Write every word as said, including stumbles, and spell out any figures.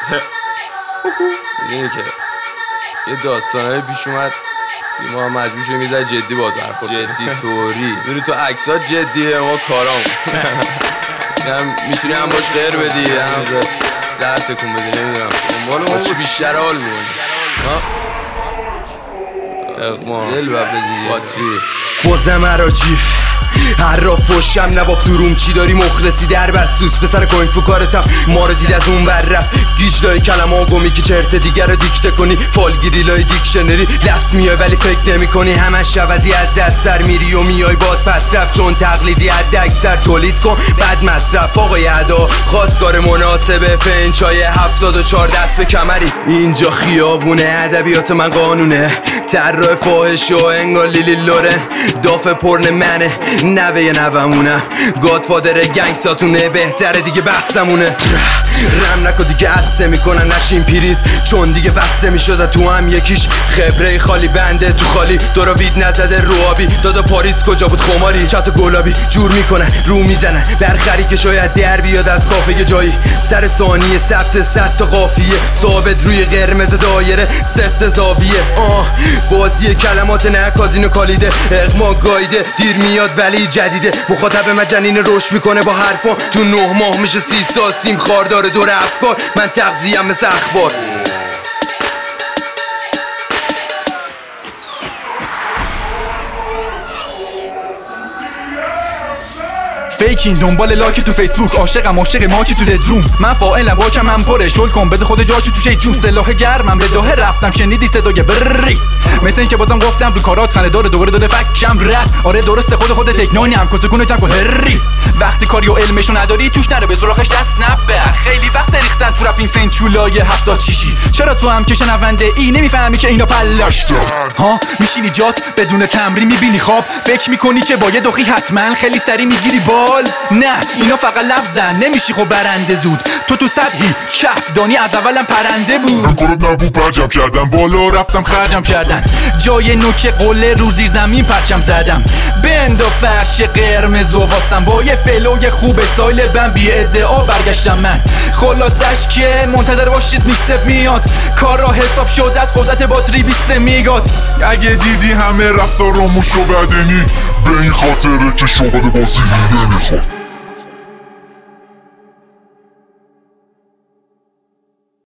میدونی که یه داستانه پیش اومد ما مجبور شدیم میذاره جدی باد برخورد جدی طوری میدونی تو عکسات جدیه ما کارام میتونی هم باش غیر بدی هم سر تکون بدی نمیدونم دنبال ما چی بیشتر حال می‌کنی اقما دل ببدی باتری بازم عراجیف هر را فوشم نباف تو روم چی داری مخلصی در بسوس پسر کوین فو کارتم ما رو دید از اون ور رفت گیج لای کلمه ها گمی که چرت دیگر رو دیکته کنی فالگیری لای دیکشنری لفظ میای ولی فکر نمی کنی همش عوضی از از سر میری و میای باد پس رفت چون تقلیدی حد اکثر تولید کن بعد مصرف آقای ادا خواستگار مناسبه فنچای هفتاد و چهار دست به کمری اینجا خیابونه ادبیات من قانونه طراح فاحش و انگار لیلی لورن داف پرن منه نوه نومونم گادفادر گنگساتونه بهتره دیگه بحثمونه رم نکن دیگه عصه میکنن نشین پیریز چون دیگه بسته میشده تو هم یکیش خبره خالی بنده تو خالی دورا وید نزده رو آبی دادا پاریس کجا بود خماری چت و گلابی جور میکنن رو میزنن برخری که شاید در بیاد از کافه جایی سر ثانیه ثبت صد تا قافیه ثابت روی قرمز دایره سفت زاویه آه بازی کلمات نه کازینو کالیده اقما گایده دیر میاد ولی جدیده مخاطب من جنین رشد میکنه با حرفا تو نه ماه میشه سی سال سیم خار داره دور افکار من تغذیه‌ام مثل اخبار فیکین دنبال لاکی تو فیسبوک عاشقم عاشق ماکی تو ددروم من فاعلم واکم هم پره شل کن بذار خود جاشو تو شی جون سلاح گرمم به داه رفتم شنیدی صدای بری مثل این که بازم گفتم رو کارات خنده داره دوباره داده فکشم رد آره درسته خود خود تکنانی هم کسکونه جمع کن هری وقتی کاری و علمشو نداری توش نره به سراغش دست نبر خیلی وقت ریختن تو رپ این فنچولای هفتاد شیشی چرا تو هم که شنونده ای نمیفهمی که اینا پلاش ها میشینی جات بدون تمرین میبینی خواب فکر میکنی که با یه دخی حتما خیلی سری میگیری بال نه اینا فقط لفظن نمیشی خب برنده زود تو تو سطحی کف دانی از اولم پرنده بود امکانات نبود پرجم کردم بالا رفتم خرجم کردن جای نوک قله رو زیر زمین پرچم زدم بند و فرش قرمز و واسم با یه فلوی خوب سایل بم بی ادعا برگشتم من خلاصش که منتظر باشید میکسپ میاد کار را حساب شد از قدرت باتری بیست میگاد اگه دیدی همه رفتارامو شو بدنی به این خاطره که شعبده بازی نمیخواد